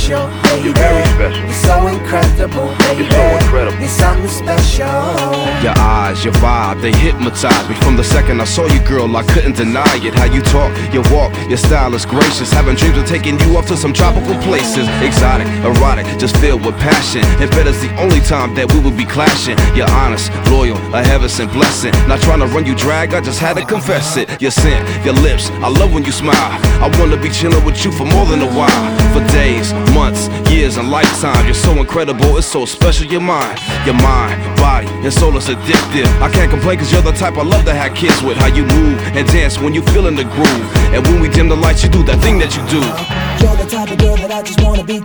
special, baby. You're very special. You're so incredible, baby. You're so incredible. You're something special. Your eyes, your vibe, they hypnotize me. From the second I saw you, girl, I couldn't deny it. How you talk, your walk, your style is gracious. Having dreams of taking you off to some tropical places. Exotic, erotic, just filled with passion. And bet it's the only time that we will be clashing. You're honest, loyal, a heaven-sent blessing. Not trying to run you drag, I just had to confess it. Your scent, your lips, I love when you smile. I wanna be chilling with you for more than a while. For days, months, years, and lifetime. You're so incredible, it's so special, your mind, body, and soul is addictive. I can't complain cause you're the type I love to have kids with. How you move and dance when you feel in the groove. And when we dim the lights, you do that thing that you do. You're the type of girl that I just wanna be